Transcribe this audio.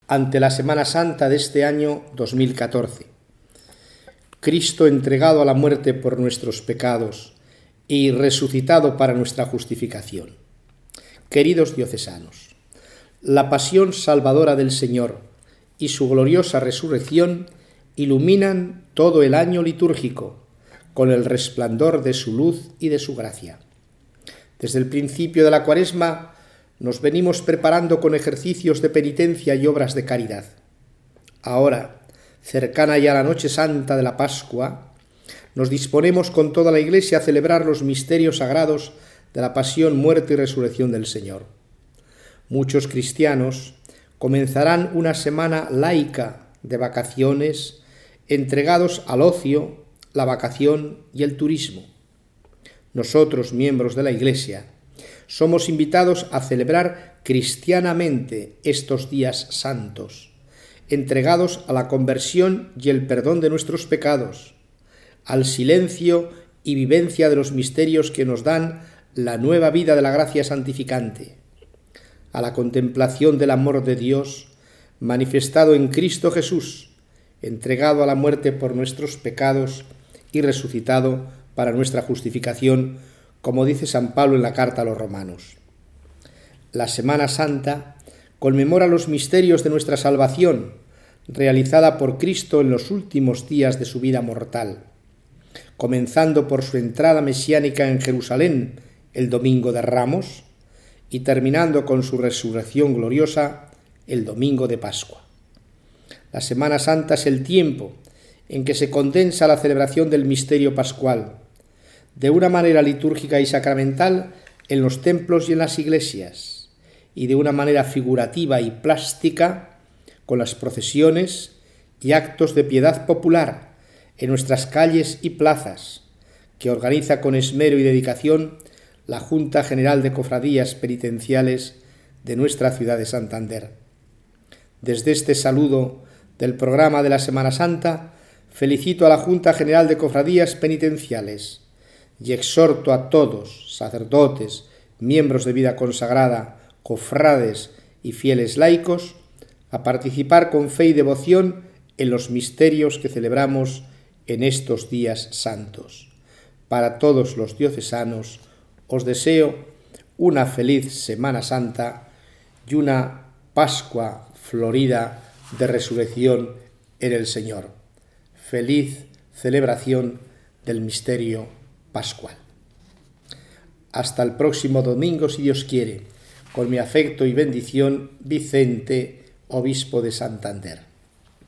ante la Semana Santa de este año 2014. Cristo entregado a la muerte por nuestros pecados y resucitado para nuestra justificación. Queridos diocesanos, la pasión salvadora del Señor y su gloriosa resurrección iluminan todo el año litúrgico con el resplandor de su luz y de su gracia. Desde el principio de la Cuaresma nos venimos preparando con ejercicios de penitencia y obras de caridad. Ahora, cercana ya la noche santa de la Pascua, nos disponemos con toda la Iglesia a celebrar los misterios sagrados de la pasión, muerte y resurrección del Señor. Muchos cristianos comenzarán una semana laica de vacaciones, entregados al ocio, la vacación y el turismo. Nosotros, miembros de la Iglesia, somos invitados a celebrar cristianamente estos días santos, entregados a la conversión y el perdón de nuestros pecados, al silencio y vivencia de los misterios que nos dan la nueva vida de la gracia santificante, a la contemplación del amor de Dios manifestado en Cristo Jesús, entregado a la muerte por nuestros pecados y resucitado para nuestra justificación, como dice San Pablo en la carta a los Romanos. La Semana Santa conmemora los misterios de nuestra salvación, realizada por Cristo en los últimos días de su vida mortal, comenzando por su entrada mesiánica en Jerusalén el Domingo de Ramos y terminando con su resurrección gloriosa el Domingo de Pascua. La Semana Santa es el tiempo en que se condensa la celebración del misterio pascual, de una manera litúrgica y sacramental en los templos y en las iglesias, y de una manera figurativa y plástica con las procesiones y actos de piedad popular en nuestras calles y plazas, que organiza con esmero y dedicación la Junta General de Cofradías Penitenciales de nuestra ciudad de Santander. Desde este saludo del programa de la Semana Santa, felicito a la Junta General de Cofradías Penitenciales y exhorto a todos, sacerdotes, miembros de vida consagrada, cofrades y fieles laicos, a participar con fe y devoción en los misterios que celebramos en estos días santos. Para todos los diocesanos, os deseo una feliz Semana Santa y una Pascua florida de resurrección en el Señor. Feliz celebración del misterio pascual. Hasta el próximo domingo, si Dios quiere. Con mi afecto y bendición, Vicente, obispo de Santander.